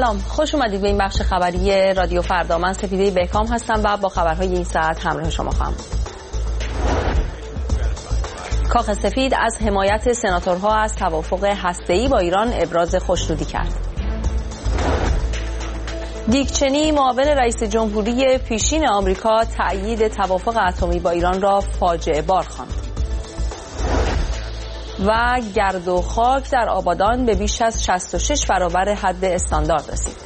سلام، خوش اومدید به این بخش خبری رادیو فردا. من سپیده بهکام هستم و با خبرهای این ساعت همراه شما خواهم. کاخ سفید از حمایت سناتورها از توافق هسته‌ای با ایران ابراز خوشنودی کرد. دیک چنی معاون رئیس جمهوری پیشین آمریکا تأیید توافق اتمی با ایران را فاجعه بار خواند. و گرد و خاک در آبادان به بیش از 66 برابر حد استاندارد رسید.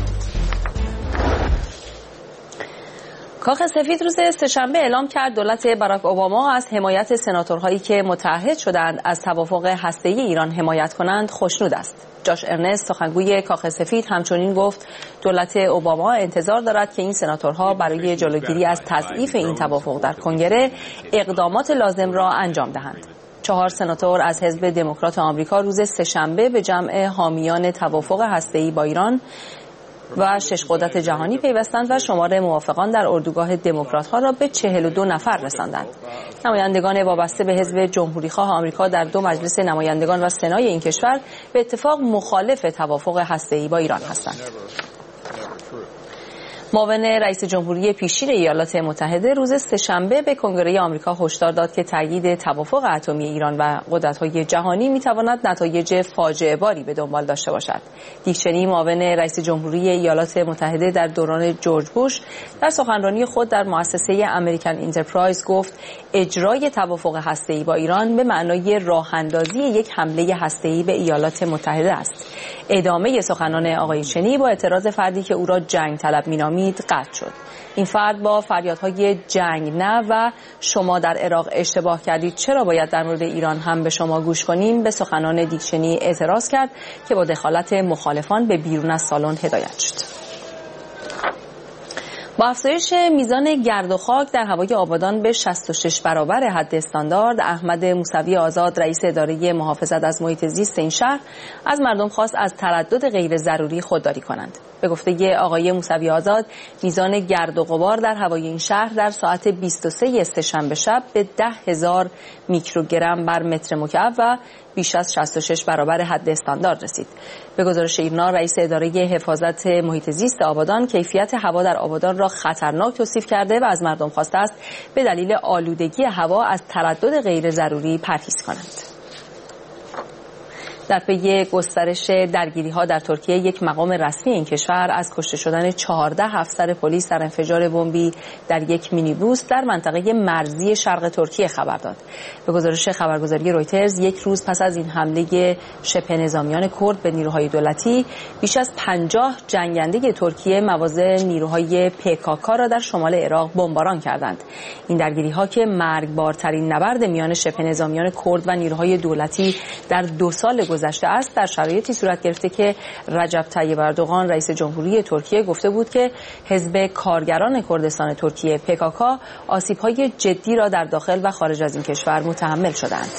کاخ سفید روز سه‌شنبه اعلام کرد دولت باراک اوباما از حمایت سناتورهایی که متعهد شدند از توافق هسته‌ای ایران حمایت کنند خوشنود است. جاش ارنست سخنگوی کاخ سفید همچنین گفت دولت اوباما انتظار دارد که این سناتورها برای جلوگیری از تضعیف این توافق در کنگره اقدامات لازم را انجام دهند. 4 سناتور از حزب دموکرات آمریکا روز سه‌شنبه به جمع حامیان توافق هسته‌ای با ایران و 6 قدرت جهانی پیوستند و شمار موافقان در اردوگاه دموکرات‌ها را به 42 نفر رساندند. نمایندگان وابسته به حزب جمهوری‌خواه آمریکا در 2 مجلس نمایندگان و سنای این کشور به اتفاق مخالف توافق هسته‌ای با ایران هستند. معاون رئیس جمهوری پیشین ایالات متحده روز سه‌شنبه به کنگره آمریکا هشدار داد که تایید توافق اتمی ایران و قدرت‌های جهانی می‌تواند نتایج فاجعه باری به دنبال داشته باشد. دیک چنی معاون رئیس جمهوری ایالات متحده در دوران جورج بوش در سخنرانی خود در مؤسسه امریکن انترپرایز گفت اجرای توافق هسته‌ای با ایران به معنای راه‌اندازی یک حمله هسته‌ای به ایالات متحده است. ادامه سخنان آقای چنی با اعتراض فردی که او را جنگ طلب می‌نامید قطع شد. این فرد با فریادهای جنگ نه و شما در عراق اشتباه کردید، چرا باید در مورد ایران هم به شما گوش کنیم، به سخنان دیک چنی اعتراض کرد که با دخالت مخالفان به بیرون از سالن هدایت شد. با افزایش میزان گرد و خاک در هوای آبادان به 66 برابر حد استاندارد، احمد موسوی آزاد رئیس اداره محافظت از محیط زیست این شهر از مردم خواست از تردد غیر ضروری خودداری کنند. به گفته آقای موسوی آزاد، میزان گرد و غبار در هوای این شهر در ساعت 23 سه‌شنبه شب به 10,000 میکروگرم بر متر مکعب و بیش از 66 برابر حد استاندارد رسید. به گزارش ایرنا، رئیس اداره حفاظت محیط زیست آبادان کیفیت هوا در آبادان را خطرناک توصیف کرده و از مردم خواسته است به دلیل آلودگی هوا از تردد غیر ضروری پرهیز کنند. در پی گسترش درگیری‌ها در ترکیه، یک مقام رسمی این کشور از کشته شدن 14 افسر پلیس در انفجار بمبی در یک مینیبوس در منطقه مرزی شرق ترکیه خبر داد. به گزارش خبرگزاری رویترز، یک روز پس از این حمله شبه نظامیان کرد به نیروهای دولتی، بیش از 50 جنگنده ترکیه مواضع نیروهای PKK را در شمال عراق بمباران کردند. این درگیری‌ها که مرگبارترین نبرد میان شبه نظامیان کرد و نیروهای دولتی در 2 سال گذشته است، در شرایطی صورت گرفته که رجب طیب اردوغان رئیس جمهوری ترکیه گفته بود که حزب کارگران کردستان ترکیه PKK آسیب‌های جدی را در داخل و خارج از این کشور متحمل شدند.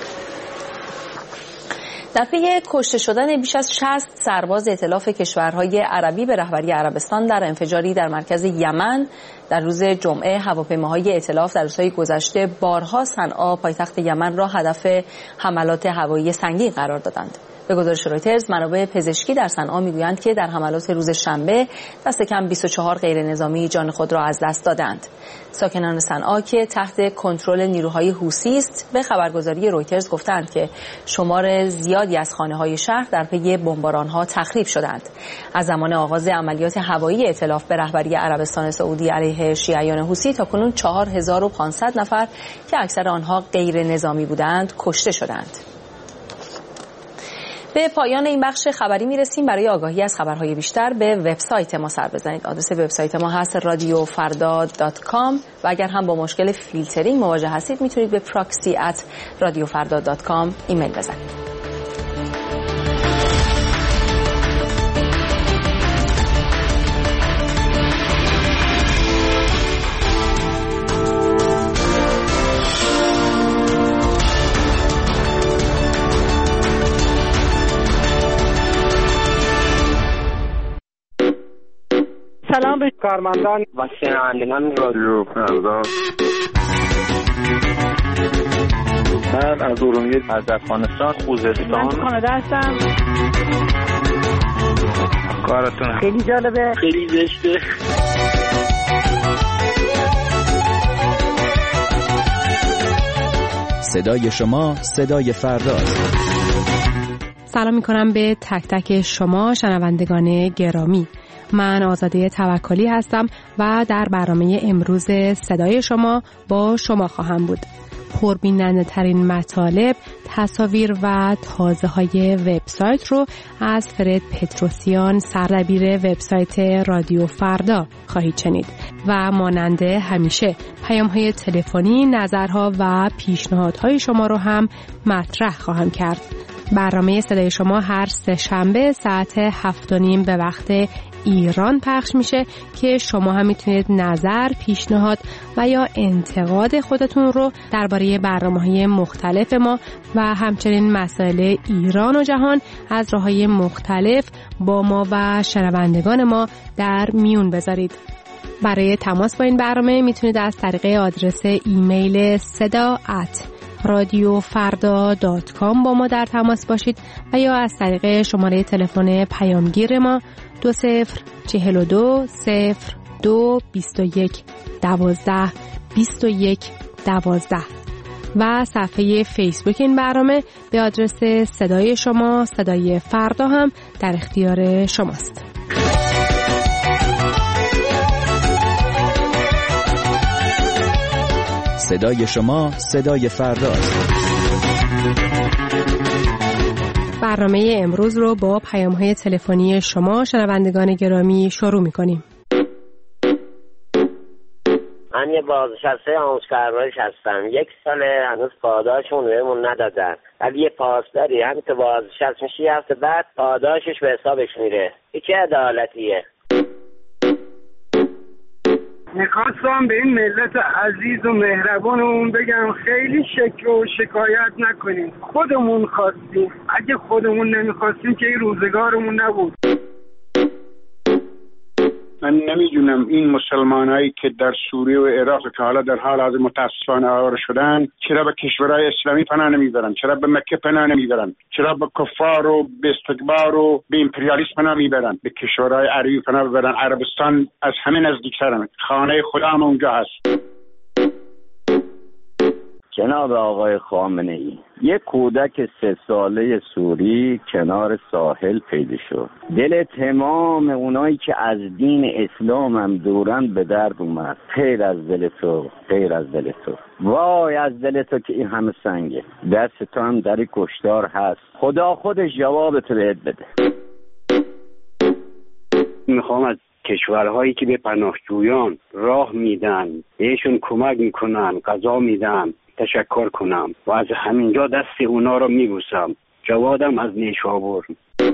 در پی کشته شدن بیش از 60 سرباز ائتلاف کشورهای عربی به رهبری عربستان در انفجاری در مرکز یمن در روز جمعه، هواپیماهای ائتلاف در روزهای گذشته بارها صنعا پایتخت یمن را هدف حملات هوایی سنگین قرار دادند. به گزارش رویترز، منابع پزشکی در صنعا میگویند که در حملات روز شنبه دست کم 24 غیر نظامی جان خود را از دست دادند. ساکنان صنعا که تحت کنترل نیروهای حوثی است به خبرگزاری رویترز گفتند که شمار زیادی از خانه‌های شهر در پی بمباران‌ها تخریب شدند. از زمان آغاز عملیات هوایی ائتلاف به رهبری عربستان سعودی علیه شیعیان حوثی تاکنون 4500 نفر که اکثر آنها غیر نظامی بودند کشته شدند. به پایان این بخش خبری میرسیم. برای آگاهی از خبرهای بیشتر به وبسایت ما سر بزنید. آدرس وبسایت ما هست radiofarda.com و اگر هم با مشکل فیلترینگ مواجه هستید میتونید به proxy@radiofarda.com ایمیل بزنید. سلام به کارمندان و شنوندگان رادیو فردا. من از ارومیه، از افغانستان، خوزستان، من کانادا هستم. کارتون خیلی جالبه، خیلی زشته. صدای شما صدای فرداست. سلام میکنم به تک تک شما شنوندگان گرامی. من آزاده توکلی هستم و در برنامه امروز صدای شما با شما خواهم بود. پربیننده ترین مطالب، تصاویر و تازه های وبسایت رو از فرد پتروسیان، سردبیر وبسایت رادیو فردا خواهید شنید و مانند همیشه پیام های تلفنی، نظرها و پیشنهادهای شما رو هم مطرح خواهم کرد. برنامه صدای شما هر سه شنبه ساعت 7:30 به وقت ایران پخش میشه که شما هم میتونید نظر، پیشنهاد و یا انتقاد خودتون رو درباره برنامه‌های مختلف ما و همچنین مسائل ایران و جهان از راه‌های مختلف با ما و شنوندگان ما در میون بذارید. برای تماس با این برنامه میتونید از طریق آدرس ایمیل sada@radiofarda.com با ما در تماس باشید و یا از طریق شماره تلفن پیامگیر ما 2042 02 21 12 21 12 و صفحه فیسبوک این برنامه به آدرس صدای شما صدای فردا هم در اختیار شماست. صدای شما صدای فرداست. برنامه امروز رو با پیام‌های تلفنی شما شنوندگان گرامی شروع می‌کنیم. من یه بازنشسته آموزشپرورش هستم. 1 سال هنوز پاداشمون بهمون ندادن. ولی یه پاسداری همین که بازنشست میشه یه هفته بعد پاداشش به حسابش میره. این چه عدالتیه؟ میخواستم به این ملت عزیز و مهربانمون بگم خیلی شکر و شکایت نکنیم. خودمون خواستیم. اگه خودمون نمیخواستیم که این روزگارمون نبود. من نمیدونم این مسلمانایی که در سوریه و عراق که حالا در حال حاضر متاسفانه آواره شدن چرا به کشورهای اسلامی پناه نمیبرن؟ چرا به مکه پناه نمیبرن؟ چرا به کفار و به استکبار و به امپریالیسم پناه میبرن؟ به کشورهای عربی پناه ببرن. عربستان از همه نزدیکترن. خانه خدا هم اونجا هست. جناب آقای خامنه‌ای، یک کودک 3 ساله سوری کنار ساحل پیدا شد. دل تمام اونایی که از دین اسلام هم دورن به درد اومد. خیر از دل تو، خیر از دل تو، وای از دل تو که این همه سنگه. دست تو هم در کشتار هست. خدا خودش جوابت بهت بده. میخوام از کشورهایی که به پناهجویان راه میدن، بهشون کمک میکنن، غذا میدن، تشکر کنم و از همینجا دست اونا رو میبوسم. جوادم از نیشابور.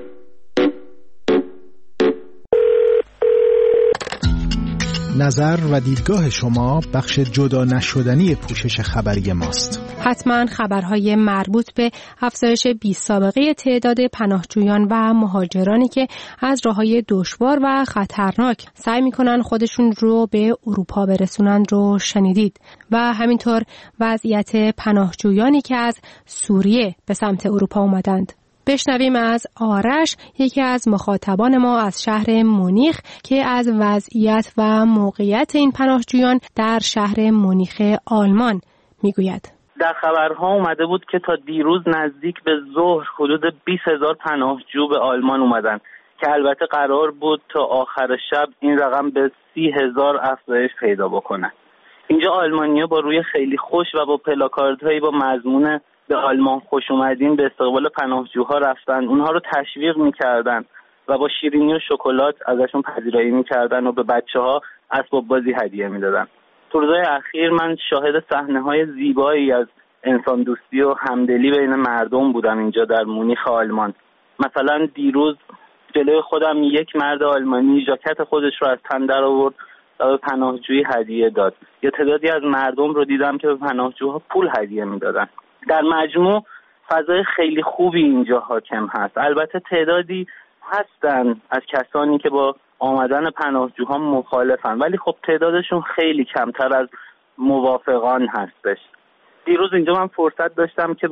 نظر و دیدگاه شما بخش جدا نشدنی پوشش خبری ماست. حتما خبرهای مربوط به افزایش بی‌سابقه تعداد پناهجویان و مهاجرانی که از راههای دشوار و خطرناک سعی میکنن خودشون رو به اروپا برسونن رو شنیدید و همینطور وضعیت پناهجویانی که از سوریه به سمت اروپا اومدند. بشنویم از آرش، یکی از مخاطبان ما از شهر مونیخ که از وضعیت و موقعیت این پناهجویان در شهر مونیخ آلمان میگوید. در خبرها اومده بود که تا دیروز نزدیک به ظهر حدود 20,000 پناهجو به آلمان اومدن که البته قرار بود تا آخر شب این رقم به 30,000 افزایش پیدا بکنه. اینجا آلمانی‌ها با روی خیلی خوش و با پلاکاردهایی با مضمون به آلمان خوش اومدین به استقبال پناهجوها رفتن، اونها رو تشویق میکردن و با شیرینی و شکلات ازشون پذیرایی میکردن و به بچه‌ها اسباب بازی هدیه میدادن. تو روزهای اخیر من شاهد صحنه‌های زیبایی از انسان دوستی و همدلی بین مردم بودم اینجا در مونیخ آلمان. مثلا دیروز جلوی خودم یک مرد آلمانی ژاکت خودش رو از تن در آورد و به پناهجویی هدیه داد. یا تعدادی از مردم رو دیدم که به پناهجوها پول هدیه میدادن. در مجموع فضای خیلی خوبی اینجا حاکم هست. البته تعدادی هستن از کسانی که با آمدن پناهجوها مخالفن، ولی خب تعدادشون خیلی کمتر از موافقان هستش. دیروز اینجا من فرصت داشتم که با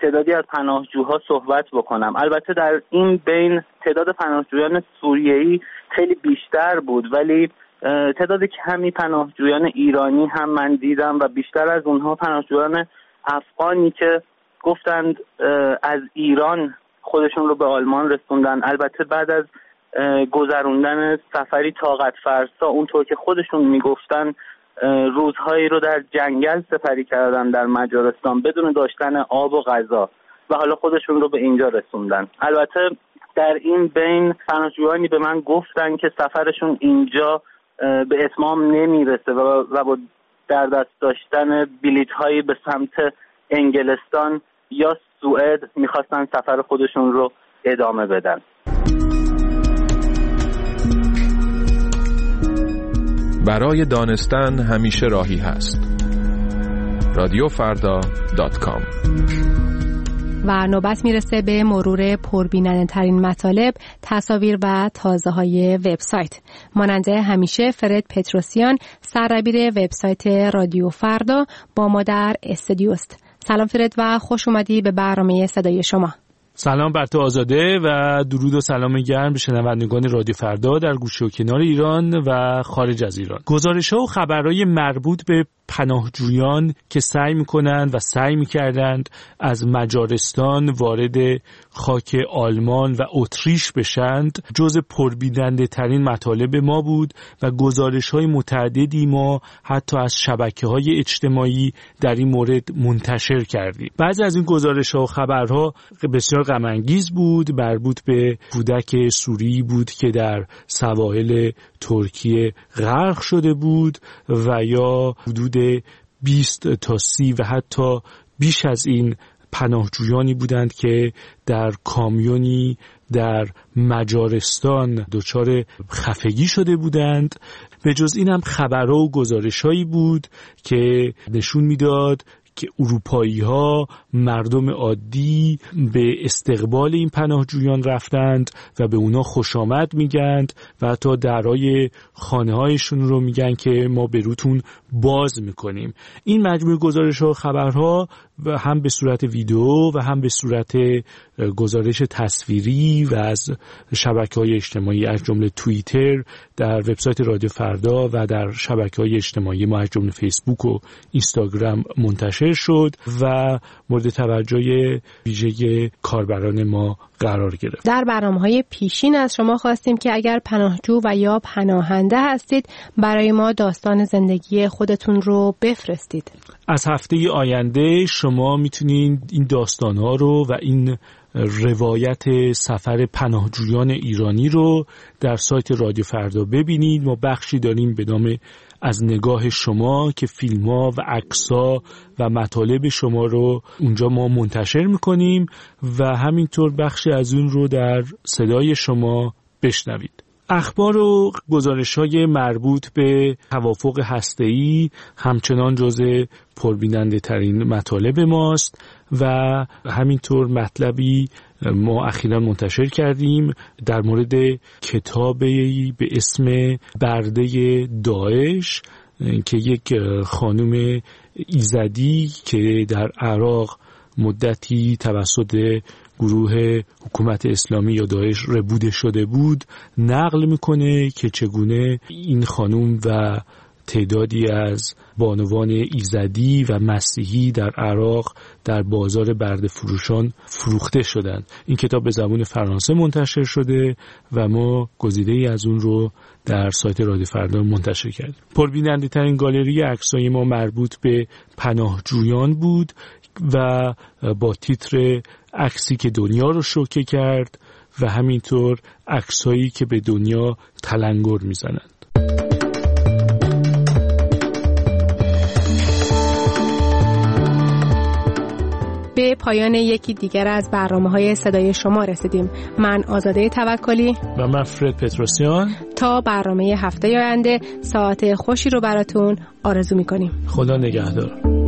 تعدادی از پناهجوها صحبت بکنم. البته در این بین تعداد پناهجویان سوریه‌ای خیلی بیشتر بود، ولی تعداد کمی پناهجویان ایرانی هم من دیدم و بیشتر از اونها پناهجویان افغانی که گفتند از ایران خودشون رو به آلمان رسوندن. البته بعد از گذروندن سفری طاقت فرسا، اونطور که خودشون میگفتن روزهایی رو در جنگل سپری کردن در مجارستان بدون داشتن آب و غذا و حالا خودشون رو به اینجا رسوندن. البته در این بین پناهجویانی به من گفتن که سفرشون اینجا به اتمام نمیرسه و با در دست داشتن بلیط‌هایی به سمت انگلستان یا سوئد میخواستن سفر خودشون رو ادامه بدن. برای دانستن همیشه راهی هست. رادیوفردا.com. و نوبت میرسه به مرور پربیننده ترین مطالب، تصاویر و تازه های وبسایت. ماننده همیشه فرد پتروسیان، سردبیر وبسایت رادیو فردا، با ما در استودیو است. سلام فرد و خوش اومدی به برنامه صدای شما. سلام بر تو آزاده و درود و سلام گرم به شنوندگان رادیو فردا در گوشه و کنار ایران و خارج از ایران. گزارش‌ها و خبرهای مربوط به پناهجویان که سعی می‌کنند و سعی می‌کردند از مجارستان وارد خاک آلمان و اتریش بشند جز پربیننده ترین مطالب ما بود و گزارش‌های متعددی ما حتی از شبکه‌های اجتماعی در این مورد منتشر کردیم. بعضی از این گزارش‌ها و خبرها بسیار غم انگیز بود، مربوط به کودک سوری بود که در سواحل ترکیه غرق شده بود و یا حدود 20 تا 30 و حتی بیش از این پناهجویانی بودند که در کامیونی در مجارستان دچار خفگی شده بودند. به جز این هم خبرها و گزارش‌هایی بود که نشون میداد که اروپایی‌ها، مردم عادی به استقبال این پناهجویان رفتند و به اونا خوش آمد میگند و حتی درهای خانه‌هایشون رو میگن که ما به روتون باز میکنیم. این مجموعه گزارش‌ها و خبرها هم به صورت ویدیو و هم به صورت گزارش تصویری و از شبکه‌های اجتماعی از جمله توییتر در وبسایت رادیو فردا و در شبکه‌های اجتماعی ما از جمله فیسبوک و اینستاگرام منتشر شد و مورد توجه ویژه کاربران ما قرار گرفت. در برنامه‌های پیشین از شما خواستیم که اگر پناهجو و یا پناهنده هستید برای ما داستان زندگی خودتون رو بفرستید. از هفته آینده شما میتونید این داستان‌ها رو و این روایت سفر پناهجویان ایرانی رو در سایت رادیو فردا ببینید. ما بخشی داریم به نام از نگاه شما که فیلم‌ها و عکس‌ها و مطالب شما رو اونجا ما منتشر می‌کنیم و همینطور بخشی از اون رو در صدای شما بشنوید. اخبار و گزارش‌های مربوط به توافق هسته‌ای همچنان جزء پربیننده ترین مطالب ماست و همینطور مطلبی ما اخیراً منتشر کردیم در مورد کتابی به اسم برده داعش که یک خانم ایزدی که در عراق مدتی توسط گروه حکومت اسلامی یا داعش ربوده شده بود نقل میکنه که چگونه این خانم و تعدادی از بانوان ایزدی و مسیحی در عراق در بازار برده فروشان فروخته شدند. این کتاب به زبان فرانسه منتشر شده و ما گزیده‌ای از اون رو در سایت رادیو فردا منتشر کردیم. پربیننده ترین گالری عکسای ما مربوط به پناهجویان بود و با تیتر عکسی که دنیا رو شوکه کرد و همینطور عکسایی که به دنیا تلنگر میزنند. به پایان یکی دیگر از برنامه‌های صدای شما رسیدیم. من آزاده توکلی و من فرد پتروسیان تا برنامه هفته آینده ساعت خوشی رو براتون آرزو می‌کنیم. خدا نگهدار.